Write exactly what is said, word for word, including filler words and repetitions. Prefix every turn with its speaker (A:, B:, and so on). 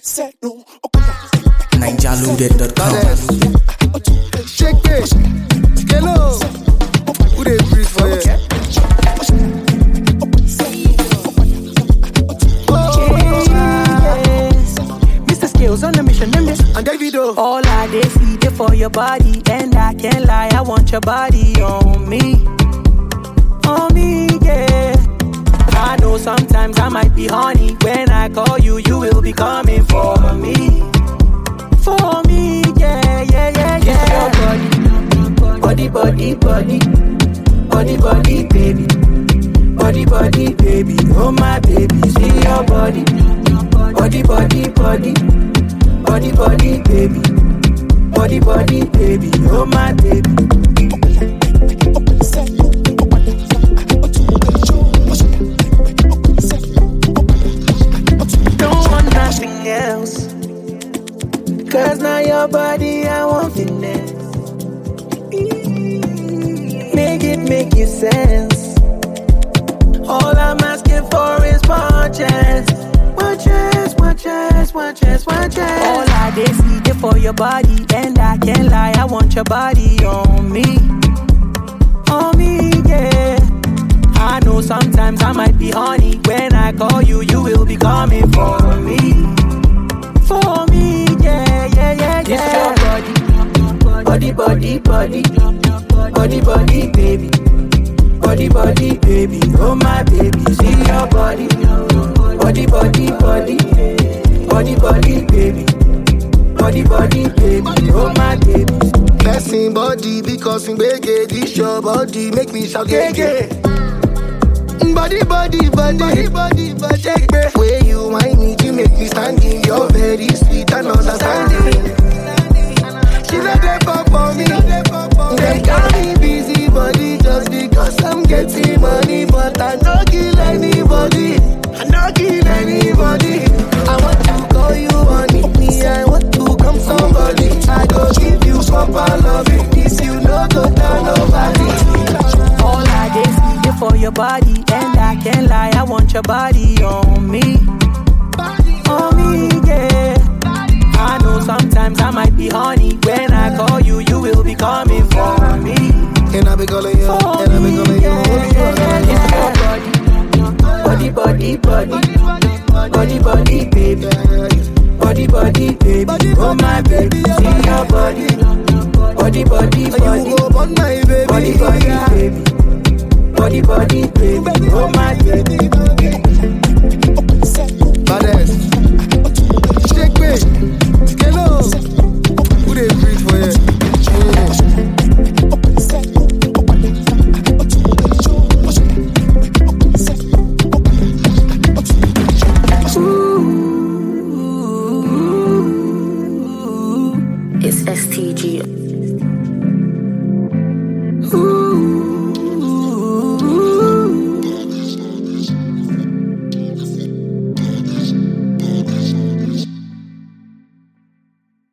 A: ninja loaded dot com.
B: Shake it. Hello. Who they breathe for you?
C: Mister Skills on the mission, them this.
B: And Davido.
C: All I dey see dey for your body, and I can't lie, I want your body on me, on me, yeah. I know sometimes I might be horny. When I call you, you will be coming for me, for me, yeah, yeah, yeah, yeah. Body, body, body, body, body, baby, body, body, baby, oh my baby, see your body, body, body, body, body, body, baby, body, body, baby, oh my baby. Don't want nothing else, cause now your body I want finesse. Make it make you sense. All I'm asking for is one chance, one chance, one chance, one chance, one chance. All I dey see dey for your body, and I can't lie, I want your body on me, on me, yeah. I know sometimes I might be horny. When I call you, you will be coming for me, for me, yeah, yeah, yeah, yeah. It's your body, body, body, body, body, body, baby, body, body, baby, oh my baby, see your body, body, body, body, body, body, baby, body, body, baby, oh my baby.
B: Blessing body because in bege this your body make me shout gege. Body, body, body, body, body, body. Check me. Where you whine me, you make me standing. You're very sweet and understanding. She not there for me. They got me busy body just because I'm getting money, but I don't kill anybody. I don't kill anybody. I want to call you honey, me I want to come somebody. I go give you proper loving. If you no go down nobody.
C: All I dey see dey for your body, and I can't lie, I want your body on me, on me, yeah. I know sometimes I might be horny. When I call you, you will be coming for me,
B: And I be calling you,
C: for
B: and I be
C: me,
B: calling you.
C: yeah, yeah, yeah, yeah. Body, body, body, body, body, baby, body, body, baby, oh my baby, see your body, body, body,
B: You
C: body,
B: go on my baby.
C: body, body, baby, body, body, baby, oh my baby.